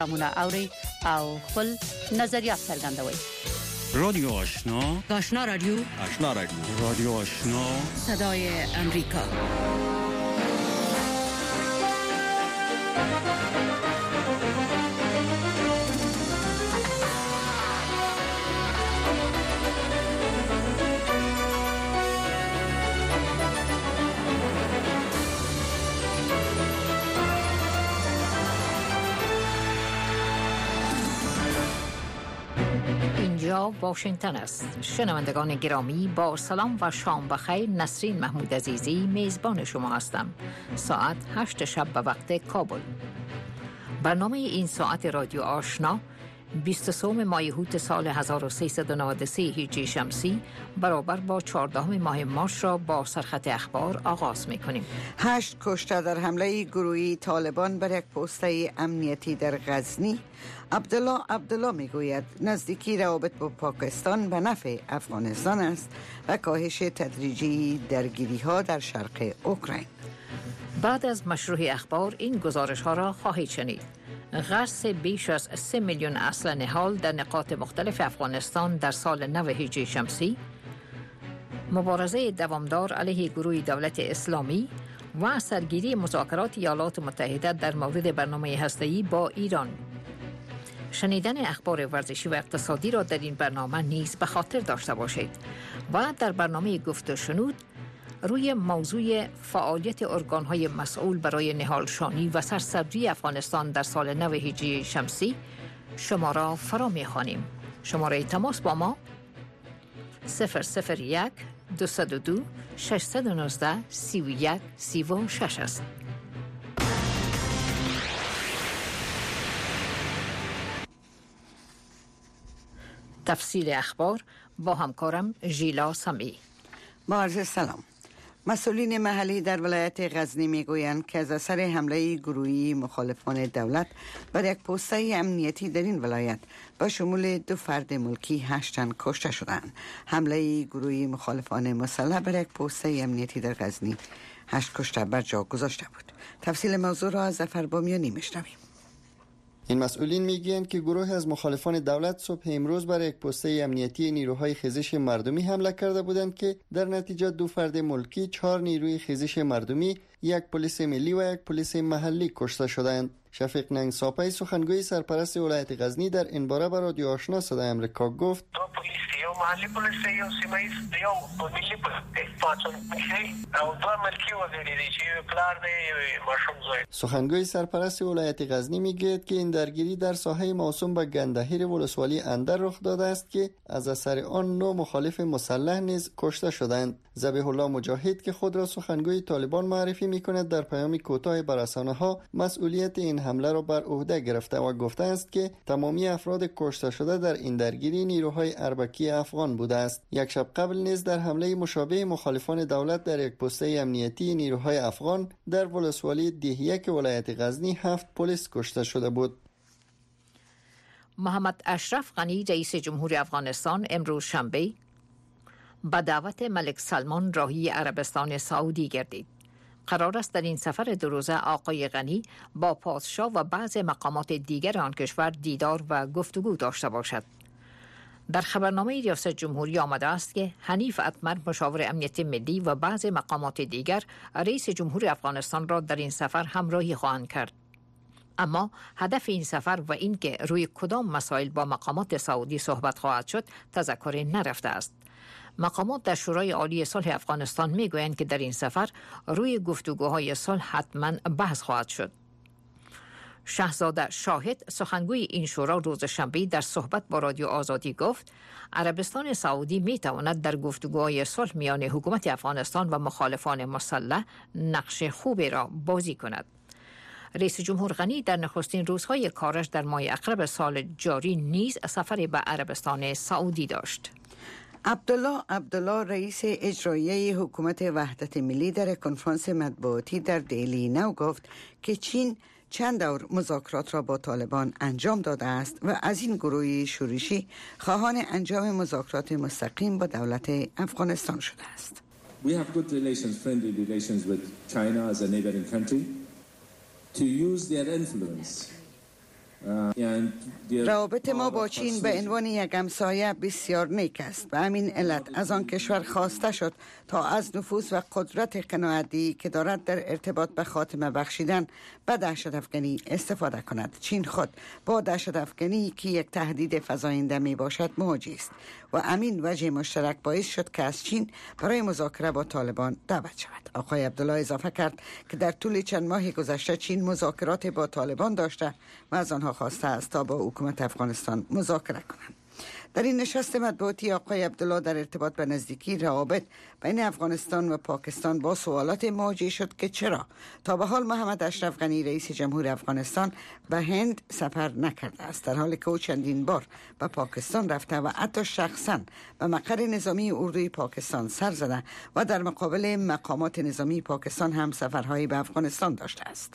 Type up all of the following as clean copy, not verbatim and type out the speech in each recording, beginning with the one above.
همونه اوري او خپل نظریات څرګندوي. رادیو آشنا، آشنا رادیو، آشنا رادیو، رادیو آشنا، صدای امریکا. اینجا واشنگتن است. شنوندگان گرامی با سلام و شام بخیر. نسرین محمود عزیزی میزبان شما هستم. ساعت 8 شب به وقت کابل. برنامه این ساعت رادیو آشنا 23 مایهوت سال 1393 هجری شمسی برابر با 14 ماه مارس را با سرخط اخبار آغاز می‌کنیم. 8 کشته در حمله گروهی طالبان بر یک پسته امنیتی در غزنی. عبدالله میگوید نزدیکی روابط با پاکستان به نفع افغانستان است و کاهش تدریجی درگیری‌ها در شرق اوکراین. بعد از مشروع اخبار این گزارش‌ها را خواهید شنید. غرس بیش از 3 میلیون اسلحه نهال در نقاط مختلف افغانستان در سال 9 هجری شمسی، مبارزه دوامدار علیه گروه دولت اسلامی و سرگیری مذاکرات ایالات متحده در مورد برنامه هسته‌ای با ایران. شنیدن اخبار ورزشی و اقتصادی را در این برنامه نیز به خاطر داشته باشید و در برنامه گفت و شنود روی موضوع فعالیت ارگان‌های مسئول برای نهالشانی و سرسبزی افغانستان در سال 9 هجری شمسی شما را فرا می‌خوانیم. شماره تماس با ما 001 202 619 31 36 است. تفصیل اخبار با همکارم ژیلا سمی. با عرض سلام. مسئولین محلی در ولایت غزنی میگویند که از اثر حمله گروهی مخالفان دولت بر یک پسته امنیتی در این ولایت با شمول 2 فرد ملکی 8 تن کشته شدند. حمله گروهی مخالفان مسلح بر یک پسته امنیتی در غزنی 8 کشته بر جا گذاشته بود. تفصیل موضوع را از ظفر بامیانی میشنویم. این مسئولین میگویند که گروه از مخالفان دولت صبح امروز بر یک پسته امنیتی نیروهای خیزش مردمی حمله کرده بودند که در نتیجه 2 فرد ملکی، 4 نیروی خیزش مردمی، 1 پلیس ملی و 1 پلیس محلی کشته شدند. شفیق ننگ ساپی سخنگوی سرپرست ولایت غزنی در این باره به رادیو آشنا صدای امریکا گفت: دو پلیس یو محلی پلیس یو سیمایز یو ملی پاتون او دو ملکی وزیری دی چې پلار دی ماشوم زوی. سخنگوی سرپرست ولایت غزنی میگوید که این درگیری در ساحه موسوم به گندهیر ولسوالی اندر رخ داده است که از اثر آن 9 مخالف مسلح نیز کشته شدند. ذبیح الله مجاهد که خود را سخنگوی طالبان معرفی میکند در پیامی کوتاه بر رسانه‌ها مسئولیت این حمله را بر عهده گرفته و گفته است که تمامی افراد کشته شده در این درگیری نیروهای اربکی افغان بوده است. یک شب قبل نیز در حمله مشابه مخالفان دولت در یک پسته امنیتی نیروهای افغان در ولسوالی دهیک ولایت غزنی 7 پلیس کشته شده بود. محمد اشرف غنی رئیس جمهور افغانستان امروز شنبه به دعوت ملک سلمان راهی عربستان سعودی گردید. قرار است در این سفر 2 روزه آقای غنی با پادشاه و بعض مقامات دیگر آن کشور دیدار و گفتگو داشته باشد. در خبرنامه ریاست جمهوری آمده است که حنیف اتمر مشاور امنیت ملی و بعض مقامات دیگر رئیس جمهور افغانستان را در این سفر همراهی خواهند کرد. اما هدف این سفر و اینکه روی کدام مسائل با مقامات سعودی صحبت خواهد شد تذکر نرفته است. مقامات در شورای عالی صلح افغانستان میگویند که در این سفر روی گفتگوهای صلح حتما بحث خواهد شد. شهزاده شاهد سخنگوی این شورا روز شنبه در صحبت با رادیو آزادی گفت عربستان سعودی میتواند در گفتگوهای صلح میان حکومت افغانستان و مخالفان مسلح نقش خوبی را بازی کند. رئیس جمهور غنی در نخستین روزهای کارش در ماه اکتبر جاری نیز سفر به عربستان سعودی داشت. عبدالله رئیس اجرایی حکومت وحدت ملی در کنفرانس مطبوعاتی در دیلی نو گفت که چین چند دور مذاکرات را با طالبان انجام داده است و از این گروه شورشی خواهان انجام مذاکرات مستقیم با دولت افغانستان شده است. We have good relations, friendly relations with China as a neighboring country to use their influence روابط ما با چین به عنوان یک همسایه بسیار نیک است. به همین علت از آن کشور خواسته شد تا از نفوذ و قدرت قناعتی که دارد در ارتباط به خاتمه بخشیدن به دهشت افکنی استفاده کند. چین خود با دهشت افکنی که یک تهدید فزاینده می باشد مواجه است و همین وجه مشترک باعث شد که از چین برای مذاکره با طالبان دعوت شود. آقای عبدالله اضافه کرد که در طول چند ماه گذشته چین مذاکرات با طالبان داشته و از آنها خواسته است تا با حکومت افغانستان مذاکره کنند. در این نشست مطبوعاتی آقای عبدالله در ارتباط به نزدیکی روابط بین افغانستان و پاکستان با سوالات مواجه شد که چرا تا به حال محمد اشرف غنی رئیس جمهور افغانستان به هند سفر نکرده است، در حالی که او چندین بار به پاکستان رفته و حتی شخصا به مقر نظامی اردوی پاکستان سر زده و در مقابل مقامات نظامی پاکستان هم سفرهایی به افغانستان داشته است.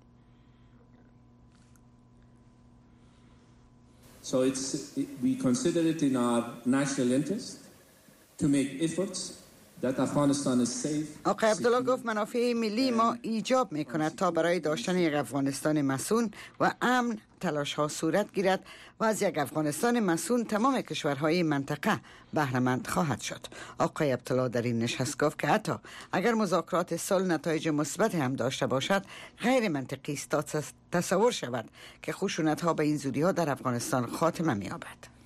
So we consider it in our national interest to make efforts that Afghanistan is safe. آقای عبدالله گفت منافع ملی ما ایجاب میکند تا برای داشتن یک افغانستان مسئول و امن تلاش ها صورت گیرد و از یک افغانستان مسئول تمام کشورهای منطقه بهره‌مند خواهد شد. آقای عبدالله در این نشست گفت که حتی اگر مذاکرات صلح نتایج مثبت هم داشته باشد غیر منطقی است تا تصور شود که خشونت ها به این زودی ها در افغانستان خاتمه می‌یابد.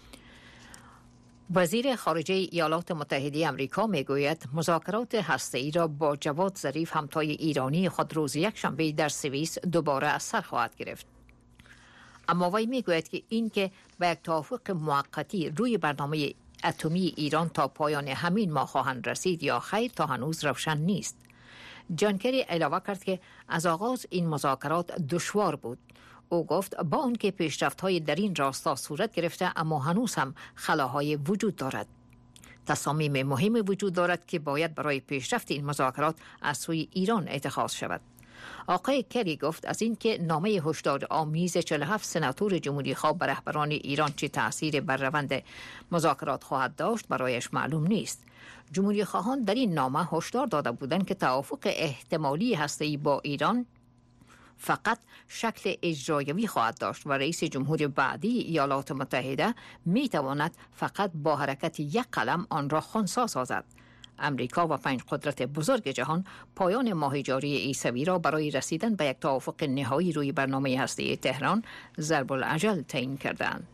وزیر خارجه ایالات متحده آمریکا میگوید مذاکرات هسته‌ای را با جواد ظریف همتای ایرانی خود روز یکشنبه در سوئیس دوباره از سر خواهد گرفت. اما وی میگوید که این که به یک توافق موقتی روی برنامه اتمی ایران تا پایان همین ماه خواهند رسید یا خیر تا هنوز روشن نیست. جان کری علاوه کرد که از آغاز این مذاکرات دشوار بود. او گفت با آنکه پیشرفت‌های در این راستا صورت گرفته اما هنوز هم خلاهای وجود دارد. تصامیم مهم وجود دارد که باید برای پیشرفت این مذاکرات از سوی ایران اتخاذ شود. آقای کری گفت از اینکه نامه هشدار آمیز 47 سناتور جمهوری خواه بر رهبران ایران چه تأثیر بر روند مذاکرات خواهد داشت برایش معلوم نیست. جمهوری خواهان در این نامه هشدار داده بودند که توافق احتمالی هسته‌ای با ایران فقط شکل اجرایی خواهد داشت و رئیس جمهور بعدی ایالات متحده می تواند فقط با حرکت یک قلم آن را خنثی سازد. امریکا و 5 قدرت بزرگ جهان پایان ماه جاری عیسوی را برای رسیدن به یک توافق نهایی روی برنامه هسته‌ای تهران ضرب الاجل تعیین کردند.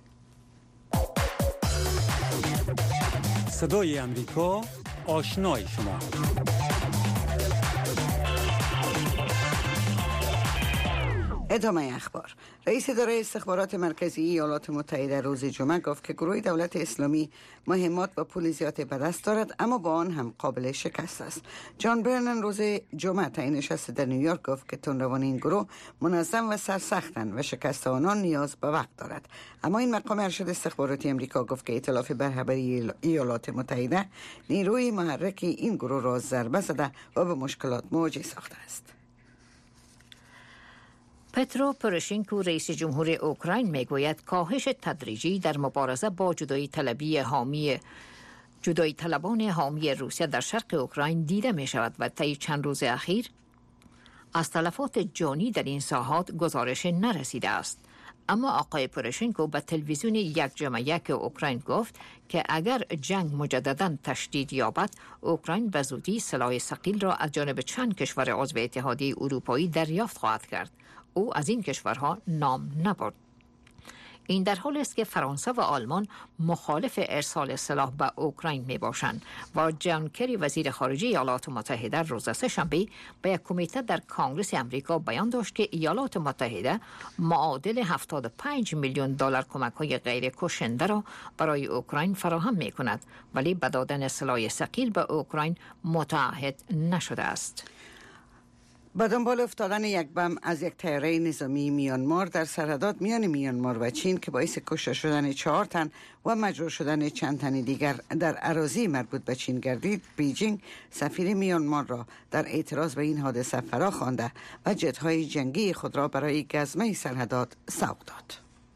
صدای امریکا، آشنای شما. ادامه اخبار. رئیس اداره استخبارات مرکزی ایالات متحده روز جمعه گفت که گروه دولت اسلامی مهمات و پول زیادی به دست دارد اما با آن هم قابل شکست است. جان برنن روز جمعه تا این نشست در نیویورک گفت که تندروان این گروه منظم و سرسختند و شکست آنان نیاز به وقت دارد. اما این مقام ارشد استخباراتی امریکا گفت که ائتلاف برابری ایالات متحده نیروی محرک این گروه را ضربه زده و به مشکلات مواجه ساخته است. پترو پروشنکو رئیس جمهور اوکراین میگوید کاهش تدریجی در مبارزه با جدایی طلبان حامی روسیه در شرق اوکراین دیده می شود و طی چند روز اخیر از تلفات جانی در این ساحات گزارش نرسیده است. اما آقای پروشنکو به تلویزیون 1+1 اوکراین گفت که اگر جنگ مجددا تشدید یابد اوکراین به زودی سلاح ثقیل را از جانب چند کشور عضو اتحادیه اروپایی دریافت خواهد کرد. او از این کشورها نام نبرد. این در حالی است که فرانسه و آلمان مخالف ارسال سلاح به اوکراین می باشند و جان کری وزیر خارجه ایالات متحده روز سه‌شنبه به یک کمیته در کانگرس امریکا بیان داشت که ایالات متحده معادل 75 میلیون دلار کمک‌های غیر کشنده را برای اوکراین فراهم می کند ولی به دادن سلاح ثقیل به اوکراین متعهد نشده است. با دنبال افتادن یک بم از یک طیاره نظامی میانمار در سرحدات میان میانمار و چین که باعث کشته شدن 4 تن و مجروح شدن چند تن دیگر در اراضی مربوط به چین گردید، بیجینگ سفیر میانمار را در اعتراض به این حادثه فرا خوانده و جت‌های جنگی خود را برای گزمه سرحدات سوق داد.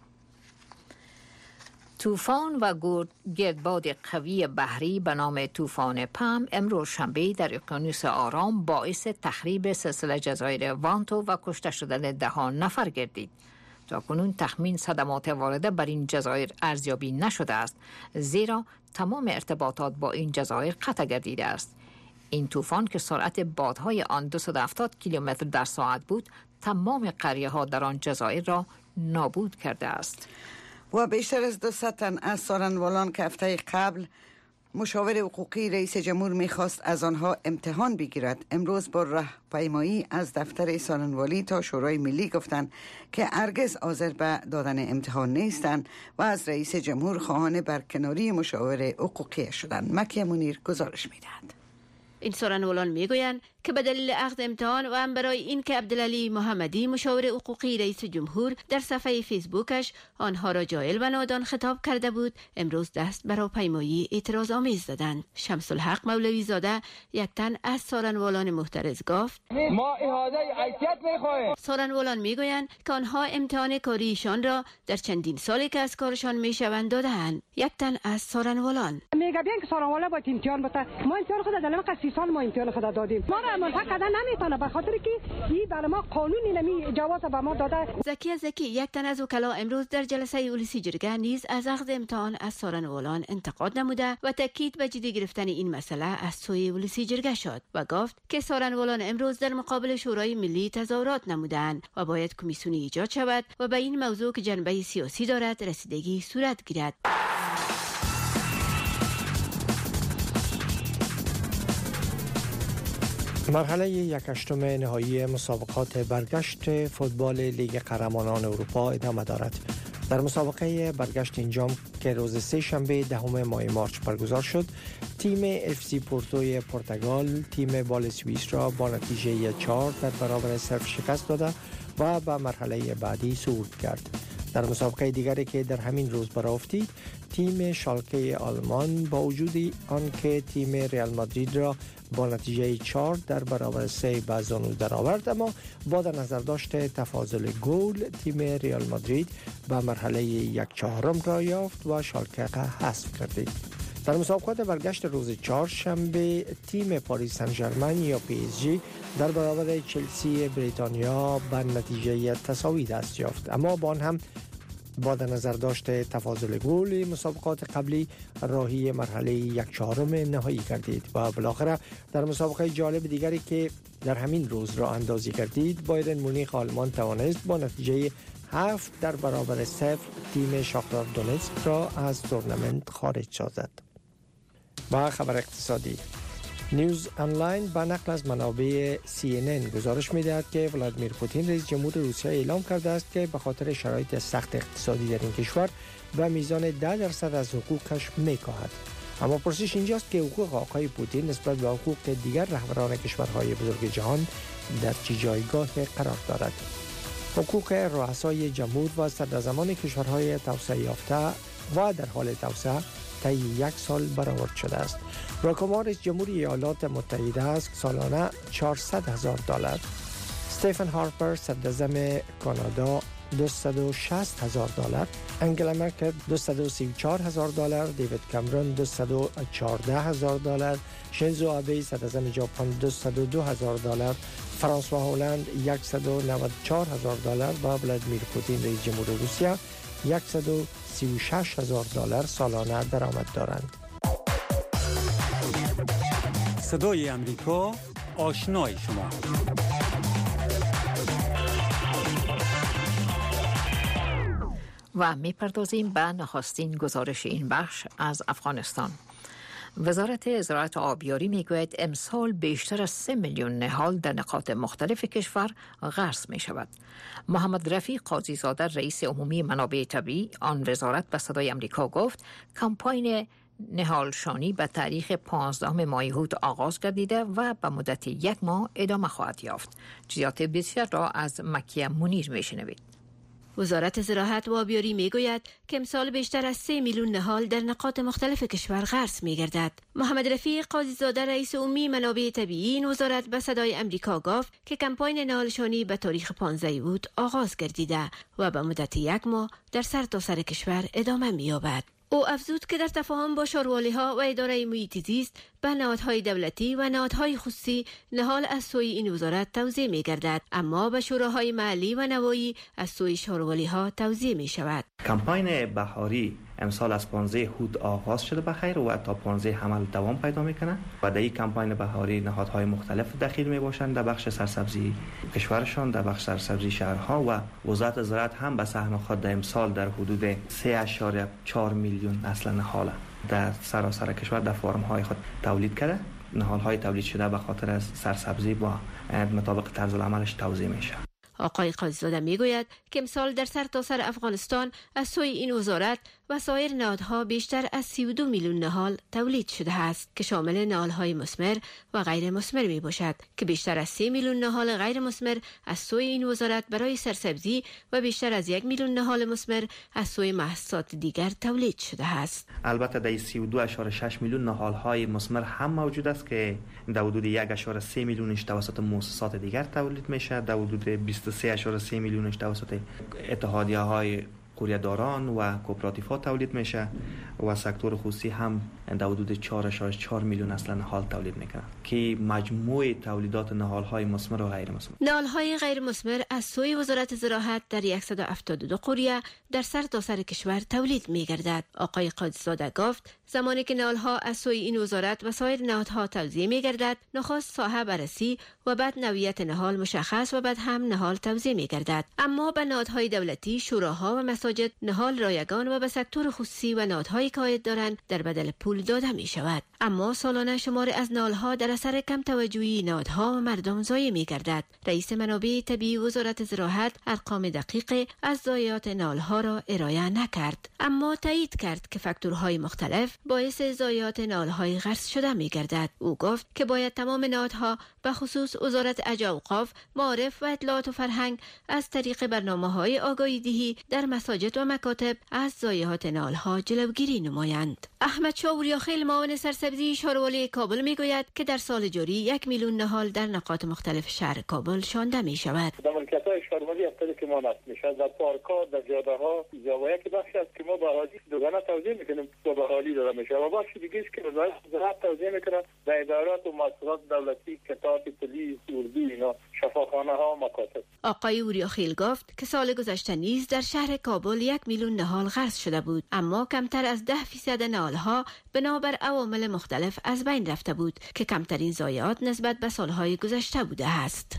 طوفان و گردباد قوی بحری به نام طوفان پم امروز شنبه در اقیانوس آرام باعث تخریب سلسله جزایر وانتو و کشته شدن 10 نفر گردید. تاکنون تخمین صدمات وارده بر این جزایر ارزیابی نشده است، زیرا تمام ارتباطات با این جزایر قطع گردیده است. این طوفان که سرعت بادهای آن 270 کیلومتر در ساعت بود، تمام قریه ها در آن جزایر را نابود کرده است. و بیشتر از 200 تن از سارنوالان که هفته قبل مشاور حقوقی رئیس جمهور میخواست از آنها امتحان بگیرد، امروز با راهپیمایی از دفتر سارنوالی تا شورای ملی گفتند که هرگز حاضر به دادن امتحان نیستند و از رئیس جمهور خواهان برکناری مشاور حقوقی شدند. مکیه منیر گزارش میدهد. این سارنوالان میگویند که به دلیل عقد امتحان و هم برای این که عبدالعلی محمدی مشاور حقوقی رئیس جمهور در صفحه فیسبوکش آنها را جاهل و نادان خطاب کرده بود، امروز دست بر راهپیمایی اعتراض آمیز دادند. شمس الحق مولوی زاده یک تن از سارنوالان محترض گفت ما احاطه حیثیت میخواهیم. سارنوالان میگویند که آنها امتحان کاریشان را در چندین سالی که از کارشان میشوند دادند. یک تن از سارنوالان میگه بیان که سارنوالا باید امتحان بده. ما امتحان خود دادیم، که 30 سال ما امتحان خود دادیم. ما را ملحق کردن نمیتونه به خاطر که این برای ما قانونی نمی جواز به ما داده. زکی یک تن از وکلا امروز در جلسه اولیسی جرگه نیز از عقد امتحان از سارنوالان انتقاد نموده و تاکید به جدی گرفتن این مسئله از سوی اولیسی جرگه شد و گفت که سارنوالان امروز در مقابل شورای ملی تظاهرات نمودند و باید کمیسیونی ایجاد شود و به این موضوع که جنبه سیاسی دارد رسیدگی صورت گیرد. مرحله 1/8 نهایی مسابقات برگشت فوتبال لیگ قهرمانان اروپا ادامه دارد. در مسابقه برگشت اینجام که روز سه شنبه 10 ماه مارچ برگزار شد، تیم اف سی پورتوی پرتغال تیم بال سوئیس را با نتیجه 4 در برابر صرف شکست داده و به مرحله بعدی صعود کرد. در مسابقه دیگری که در همین روز برافتید، تیم شالکه آلمان با وجود آنکه تیم ریال مادرید را با نتیجه 4 در برابر 3 به زانو درآورد، اما با در نظر داشت تفاضل گل تیم ریال مادرید به مرحله 1/4 را یافت و شالکه حذف کرد. در مسابقات برگشت روز چهارشنبه تیم پاریس سن ژرمن یا پی اس جی در برابر چلسی بریتانیا به نتیجه تساوی دست یافت، اما با آن هم با در نظر داشت تفاضل گل مسابقات قبلی راهی مرحله 1/4 نهایی گردید و بالاخره در مسابقه جالب دیگری که در همین روز را اندازی گردید، بایرن مونیخ آلمان توانست با نتیجه 7 در برابر 0 تیم شاختار دونتسک را از تورنمنت خارج سازد. و خبر اقتصادی، نیوز آنلاین با نقل از منابع CNN گزارش می‌دهد که ولادیمیر پوتین رئیس جمهور روسیه اعلام کرده است که به خاطر شرایط سخت اقتصادی در این کشور به میزان 10% از حقوقش می‌کاهد. اما پرسش اینجاست که حقوق آقای پوتین نسبت به حقوق دیگر رهبران کشورهای بزرگ جهان در چه جایگاه قرار دارد؟ حقوق رؤسای جمهور و صدراعظمان کشورهای توسعه یافته و در حال توسعه طی 1 سال برآورد شده است. راکمار رئیس جمهوری ایالات متحده است سالانه $400,000. استیفن هارپر صدراعظم کانادا $260,000. انگلا مرکل $234,000. دیوید کامرون $214,000. شینزو آبه صدراعظم ژاپن $202,000. فرانسوا هولند $194,000 و ولادیمیر پوتین رئیس جمهور روسیه $136,000 سالانه درآمد دارند. صدای امریکا، آشنای شما. و میپردازیم به نخستین گزارش این بخش از افغانستان. وزارت زراعت و آبیاری میگوید امسال بیشتر از 3 میلیون نهال در نقاط مختلف کشور غرس می شود. محمد رفیق قاضی زاده رئیس عمومی منابع طبیعی آن وزارت به صدای امریکا گفت کمپاین نهالشانی به تاریخ 15 ماه هوت آغاز گردیده و به مدت 1 ماه ادامه خواهد یافت. جزئیات بیشتر را از مکیه منیر میشنوید. وزارت زراعت و آبیاری میگوید که امسال بیشتر از 3 میلیون نهال در نقاط مختلف کشور غرس میگردد. محمد رفیق قاضی زاده رئیس عمومی منابع طبیعی این وزارت به صدای امریکا گفت که کمپاین نهالشانی به تاریخ 15 اوت آغاز گردیده و به مدت 1 ماه در سرتاسر کشور ادامه می‌یابد. او افزود که در تفاهم با شاروالی‌ها و اداره محیط زیست به نهادهای دولتی و نهادهای خصوصی نهال از سوی این وزارت توزیع می‌گردد، اما به شوراهای محلی و نوایی از سوی شاروالی‌ها توزیع می‌شود. کمپاین بهاری امسال از 15 هود آغاز شده بخیر و تا 15 حمل دوام پیدا میکنه و در این کمپاین بهاری نهادهای مختلف دخیل میباشند در بخش سرسبزی کشورشان، در بخش سرسبزی شهرها و وزارت زراعت هم به سهم خود در امسال در حدود 3.4 میلیون اصل نهال در سراسر کشور در فارم های خود تولید کرده. نهال های تولید شده به خاطر از سرسبزی با مطابق طرز العملش توزیع میشه. آقای قاضی‌زاده میگوید که امسال در سرتاسر افغانستان از سوی این وزارت و سایر نهادها بیشتر از 32 میلیون نهال تولید شده است که شامل نهال‌های مثمر و غیر مثمر می باشد که بیشتر از 3 میلیون نهال غیر مثمر از سوی این وزارت برای سرسبزی و بیشتر از 1 میلیون نهال مثمر از سوی محصولات دیگر تولید شده است. البته در 32.6 میلیون نهال‌های مثمر هم موجود است که در حدود 1.3 میلیونش توسط مؤسسات دیگر تولید میشه، در حدود 23.3 میلیونش توسط اتحادیه‌های قوریه‌داران و کوپراتیف‌ها تولید میشه و سکتور خصوصی هم در حدود 4.4 میلیون اصلا نهال تولید میکنه که مجموع تولیدات نهال‌های مثمر و غیر مثمر. نهال‌های غیر مثمر از سوی وزارت زراعت در 172 قریه در سرتاسر کشور تولید می‌گردد. آقای قاضی‌زاده گفت زمانی که نهال‌ها از سوی این وزارت و سایر نهادها توزیع می‌گردد، نخست ساحه بررسی و بعد نوعیت نهال مشخص و بعد هم نهال توزیع می‌گردد. اما به نهادهای دولتی، شوراها و مساجد نهال رایگان و به سکتور خصوصی و نهادهایی که عاید دارند در بدل پول داده می‌شود. اما سالانه شمار از نهال‌ها در اثر کم توجهی نهادها و مردم ضایع می‌گردد. رئیس منابع طبیعی وزارت زراعت ارقام دقیق از ضایعات نهال‌ها را ارائه نکرد، اما تایید کرد که فاکتورهای مختلف باعث ضایعات نهال‌های غرس شده می‌گردد. او گفت که باید تمام نهادها به خصوص وزارت اوقاف، معارف و اطلاعات و فرهنگ از طریق برنامه‌های آگاهی‌دهی در مساجد و مکاتب از ضایعات نهال‌ها جلوگیری نمایند. احمد شاوریاخیل معاون سرسبزی شاروالی کابل میگوید که در سال جاری 1 میلیون نهال در نقاط مختلف شهر کابل شانده می شود. در ملکیت‌های شاروالی افتاده که ما نصب میشه در پارک‌ها، در جاده‌ها، یا یک بخشی است که ما به اراضی دوگانه توزیع میکنیم و به اهالی داده میشه و بخشی دیگه است که وزارت زراعت توزیع میکنه در ادارات و مؤسسات دولتی، کتاب، پلیس، اردو، اینا، شفاخانه‌ها و مکاتب. آقای اوریاخیل گفت که سال گذشته نیز در شهر کابل 1 میلیون نهال غرس شده بود، اما کمتر از 10% نهال‌ها بنابر عوامل مختلف از بین رفته بود که کمترین ضایعات نسبت به سالهای گذشته بوده است.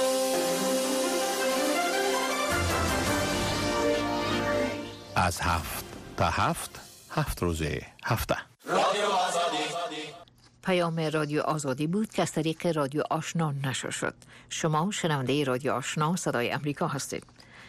از 7 تا 7 روز هفته. رادیو آزادی. پیام رادیو آزادی بود که از طریق رادیو آشنا نشر شد. شما شنونده رادیو آشنا صدای امریکا هستید.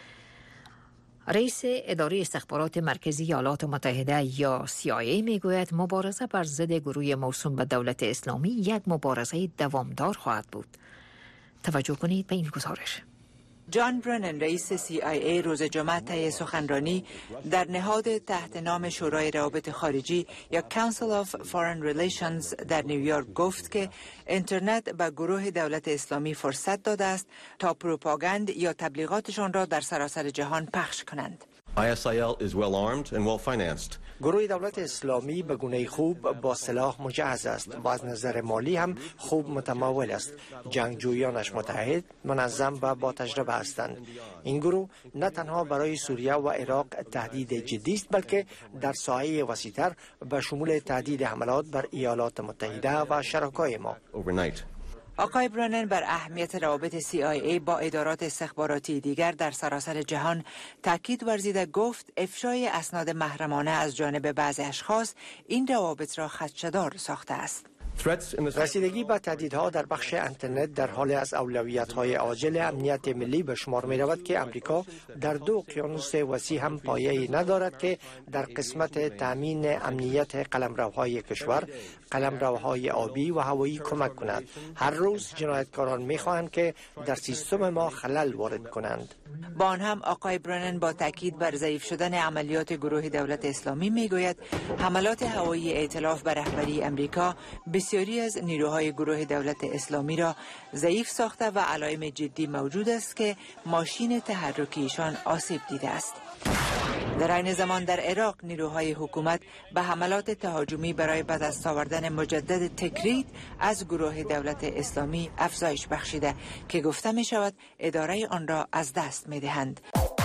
رئیس اداره استخبارات مرکزی ایالات متحده یا CIA میگوید مبارزه بر ضد گروه موسوم به دولت اسلامی یک مبارزه دوامدار خواهد بود. توجه کنید به این گزارش. جان برنن رئیس CIA روز جمعه طی سخنرانی در نهاد تحت نام شورای روابط خارجی یا Council of Foreign Relations در نیویورک گفت که اینترنت به گروه دولت اسلامی فرصت داده است تا پروپاگاند یا تبلیغاتشان را در سراسر جهان پخش کنند. ISIL is well armed and well financed. گروه دولت اسلامی به گونه خوب با سلاح مجهز است و از نظر مالی هم خوب متمول است. جنگجویانش متحد، منظم و با تجربه هستند. این گروه نه تنها برای سوریه و عراق تهدید جدی است، بلکه در ساحه وسیع‌تر به شمول تهدید حملات بر ایالات متحده و شرکای ما. آقای برنن بر اهمیت روابط CIA با ادارات استخباراتی دیگر در سراسر جهان تاکید ورزیده گفت افشای اسناد محرمانه از جانب بعضی اشخاص این روابط را خدشه‌دار ساخته است. رسیدگی به تهدیدها در بخش اینترنت در حال از اولویت‌های عاجل امنیت ملی به شمار می‌رود که امریکا در 2 اقیانوس وسیع هم پایه‌ای ندارد که در قسمت تامین امنیت قلمروهای کشور، قلمروهای آبی و هوایی کمک کند. هر روز جنایتکاران می‌خواهند که در سیستم ما خلل وارد کنند. با آن هم آقای برنن با تاکید بر ضعیف شدن عملیات گروه دولت اسلامی میگوید حملات هوایی ائتلاف بر رهبری امریکا بسیاری از نیروهای گروه دولت اسلامی را ضعیف ساخته و علائم جدی موجود است که ماشین تحرکیشان آسیب دیده است. در این زمان در عراق نیروهای حکومت به حملات تهاجمی برای به دست آوردن مجدد تکرید از گروه دولت اسلامی افزایش بخشیده که گفته می شود اداره آن را از دست می دهند.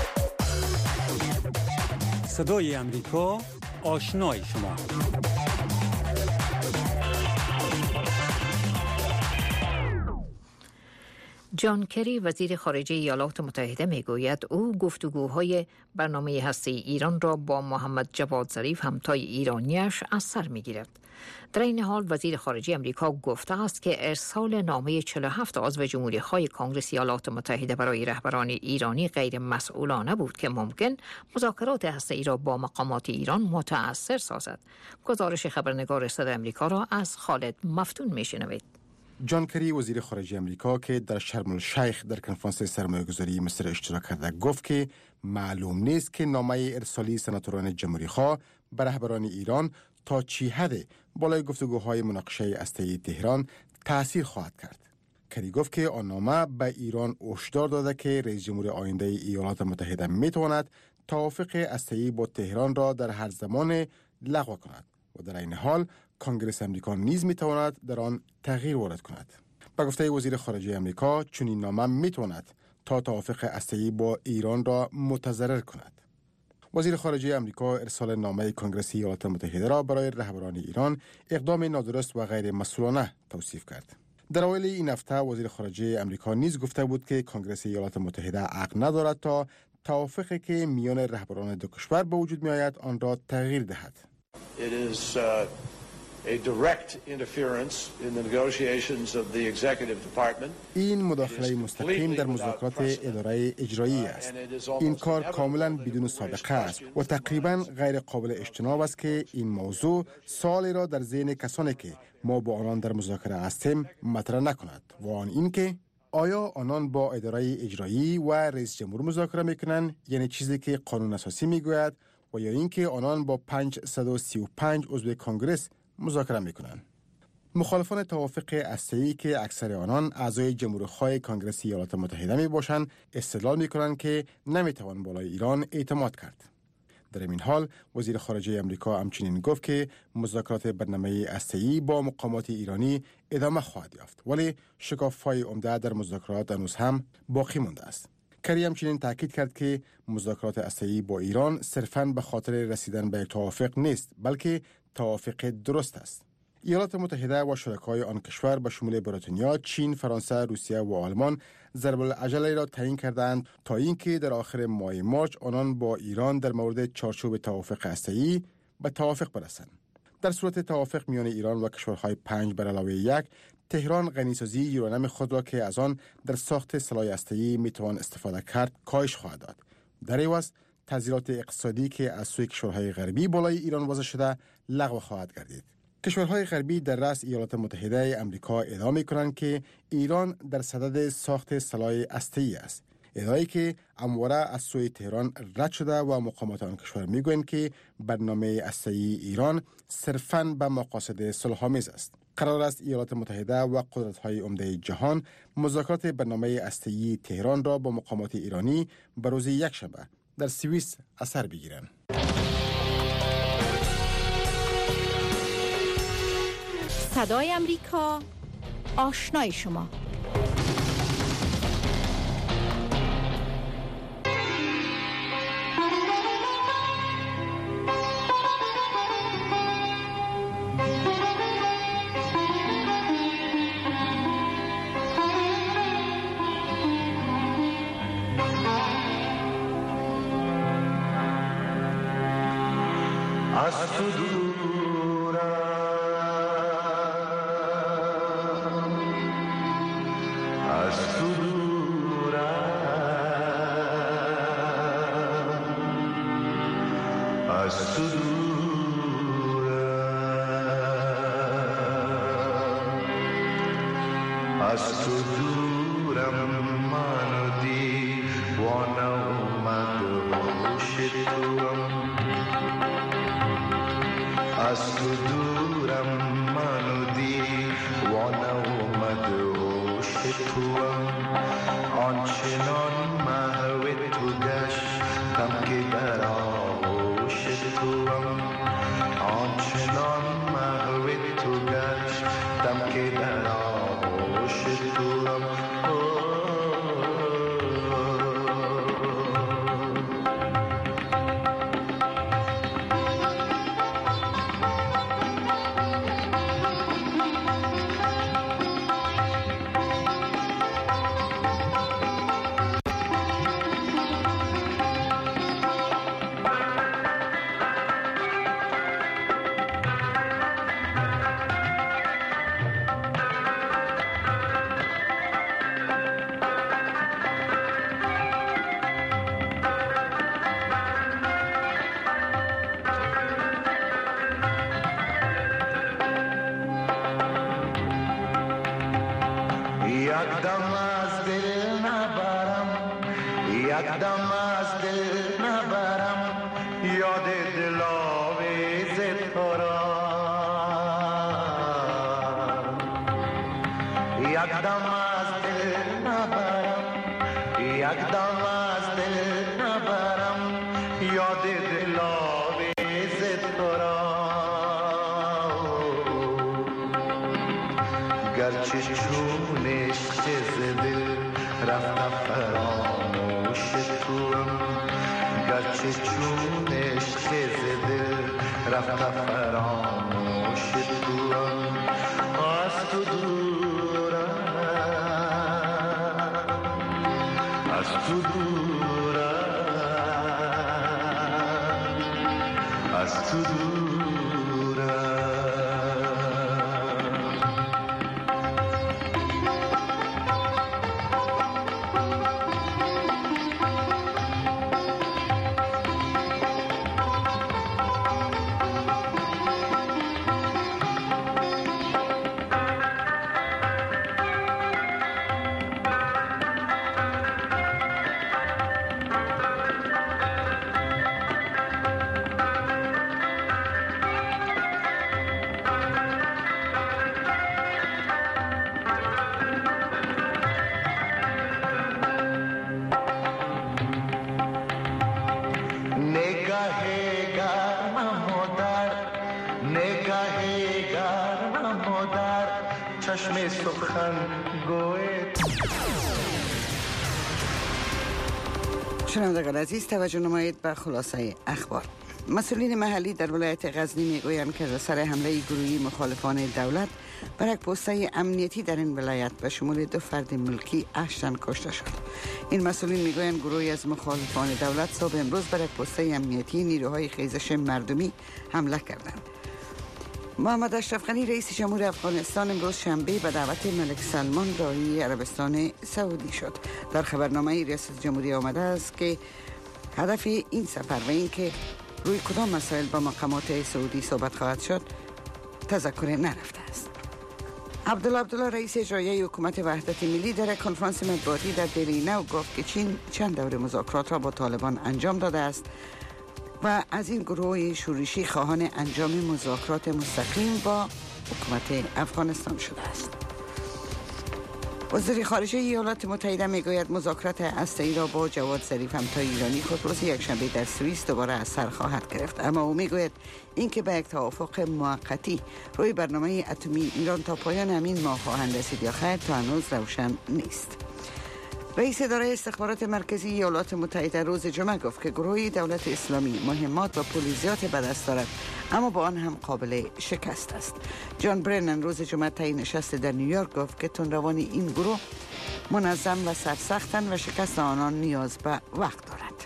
صدای امریکا، آشنای شما. جان کری وزیر خارجه ایالات متحده میگوید او گفتگوهای برنامه هسته‌ای ایران را با محمد جواد ظریف همتای ایرانیش از سر میگیرد. در این حال وزیر خارجه امریکا گفته است که ارسال نامه 47 عضو جمهوری‌خواه کنگره ایالات متحده برای رهبران ایرانی غیر مسئولانه بود که ممکن مذاکرات هسته‌ای را با مقامات ایران متأثر سازد. گزارش خبرنگار صدای امریکا را از خالد مفتون میشنوید. جان کری وزیر خارجه امریکا که در شرم الشیخ در کنفرانس سرمایه‌گذاری مصر اشتراک کرده گفت که معلوم نیست که نامه ارسالی سناتوران جمهوری‌خواه به رهبران ایران تا چی حد بالای گفتگوهای مناقشه هسته‌ای تهران تأثیر خواهد کرد. کری گفت که آن نامه به ایران هشدار داده که رئیس جمهور آینده ایالات متحده میتواند توافق هسته‌ای با تهران را در هر زمان لغو کند و در این حال کنگره امریکا نیز میتواند در آن تغییر وارد کند. به گفته وزیر خارجه امریکا چنین نامه میتواند تا توافق هسته‌ای با ایران را متضرر کند. وزیر خارجه امریکا ارسال نامه کنگره ایالات متحده را برای رهبران ایران اقدام نادرست و غیر مسئولانه توصیف کرد. در اوایل این هفته وزیر خارجه امریکا نیز گفته بود که کنگره ایالات متحده حق ندارد تا توافقی که میان رهبران دو کشور به وجود می آید آن را تغییر دهد. این مداخله مستقیم در مذاکرات اداره اجرایی است. این کار کاملا بدون سابقه است و تقریبا غیر قابل اجتناب است که این موضوع سوالی را در ذهن کسانی که ما با آنان در مذاکره هستیم مطرح نکند و آن این که آیا آنان با اداره اجرایی و رئیس جمهور مذاکره میکنند، یعنی چیزی که قانون اساسی میگوید، و یا اینکه آنان با 535 عضو کنگره مذاکره میکنند. مخالفان توافق هسته‌ای که اکثر آنان اعضای جمهورخواه کنگره ایالات متحده می باشند استدلال میکنند که نمیتوان بالای ایران اعتماد کرد. در این حال وزیر خارجه امریکا همچنین گفت که مذاکرات برنامه هسته‌ای با مقامات ایرانی ادامه خواهد یافت، ولی شکاف‌های عمده در مذاکرات هنوز هم باقی مانده است. کری همچنین تاکید کرد که مذاکرات هسته‌ای با ایران صرفاً به خاطر رسیدن به توافق نیست، بلکه توافق درست است. ایالات متحده و شرکای آن کشور به شمول بریتانیا، چین، فرانسه، روسیه و آلمان ضرب العجله را تعیین کردند تا اینکه در آخر ماه مارس آنان با ایران در مورد چارچوب توافق هسته‌ای به توافق برسند. در صورت توافق میان ایران و کشورهای 5 بر علاوه 1، تهران غنیسازی یورانیم خود را که از آن در ساخت سلاح هسته‌ای میتوان استفاده کرد کاهش خواهد داد. در عوض تذیرات اقتصادی که از سوی کشورهای غربی بالای ایران وضع شده لغو خواهد گردید. کشورهای غربی در رأس ایالات متحده امریکا ادعا می‌کنند که ایران در صدد ساخت سلاح هسته‌ای است. ادعایی که همواره از سوی تهران رد شده و مقامات آن کشور میگویند که برنامه هسته‌ای ایران صرفاً به مقاصد صلح‌آمیز است. قرار است ایالات متحده و قدرت‌های عمده جهان مذاکرات برنامه هسته‌ای تهران را با مقامات ایرانی به روز یکشنبه در سوئیس از سر بگیرند. صدای امریکا، آشنای شما. آنچنان محو تو گشتم که در یاد دلاویز تو را یک دم از دل نبرم یک دم از دل نبرم یاد دلاویز تو را گرچه چون عشق ز دل رفت فراموش توام گرچه چون عشق ز دل رفت فراموش توام از تو دورم از تو دورم از تو دورم چشم سخن گوید. شنوندگان عزیز توجه نمایید به خلاصه اخبار. مسئولین محلی در ولایت غزنی میگویند که از اثر حمله گروهی مخالفان دولت بر یک پوسته امنیتی در این ولایت به شمول 2 فرد ملکی 8 تن کشته شد. این مسئولین میگویند گروهی از مخالفان دولت صبح امروز بر یک پوسته امنیتی نیروهای خیزش مردمی حمله کردند. محمد اشرف غنی رئیس جمهور افغانستان امروز شنبه به دعوت ملک سلمان راهی عربستان سعودی شد. در خبرنامه ریاست جمهوری آمده است که هدف این سفر و اینکه روی کدام مسائل با مقامات سعودی صحبت خواهد شد تذکر نرفته است. عبدالله رئیس اجرایی حکومت وحدت ملی در کنفرانس مطبوعاتی در دلی نو گفت که چین چند دور مذاکرات را با طالبان انجام داده است و از این گروه شورشی خواهان انجام مذاکرات مستقیم با حکومت افغانستان شده است. وزیر خارجه ایالات متحده میگوید مذاکرات هسته‌ای را با جواد ظریف همتای ایرانی خود روز یکشنبه در سوئیس دوباره از سر خواهد گرفت، اما او میگوید اینکه به یک توافق موقتی روی برنامه اتمی ایران تا پایان همین ماه خواهند رسید یا خیر تا هنوز روشن نیست. رئیس اداره استخبارات مرکزی ایالات متحده روز جمعه گفت که گروه دولت اسلامی مهمات و پول زیاد به دست دارد، اما با آن هم قابل شکست است. جان برنن روز جمعه طی نشست در نیویورک گفت که تندروان این گروه منظم و سرسختند و شکست آنان نیاز به وقت دارد.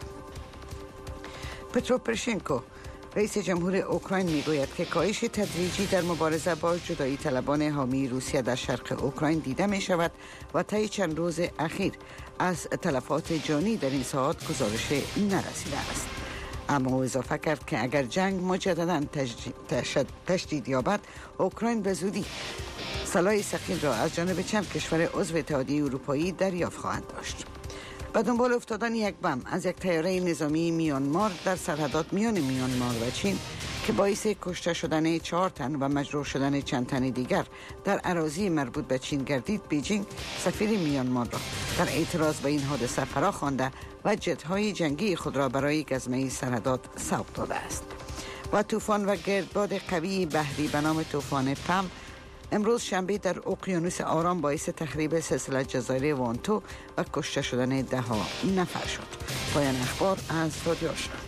پترو پروشنکو رئیس جمهور اوکراین میگوید که کاهش تدریجی در مبارزه با جدایی طلبان حامی روسیه در شرق اوکراین دیده می شود و طی چند روز اخیر از تلفات جانی در این ساعات گزارش نرسیده است. اما او اضافه کرد که اگر جنگ مجددا تشدید یابد، اوکراین به زودی سلاح ثقیل را از جانب چند کشور عضو اتحادیه اروپایی دریافت خواهد داشت. به دنبال افتادن یک بم از یک طیاره نظامی میانمار در سرحدات میان میانمار و چین که باعث کشته شدن 4 تن و مجروح شدن چند تن دیگر در اراضی مربوط به چین گردید، بیجینگ سفیر میانمار را در اعتراض به این حادثه فرا خوانده و جت‌های جنگی خود را برای گزمه سرحدات سوق داده است. و طوفان و گردباد قوی بحری به نام طوفان پم امروز شنبه در اقیانوس آرام باعث تخریب سلسله جزایر وانتو و کشته شدن 10 نفر شد. پایان اخبار از رادیو آشنا.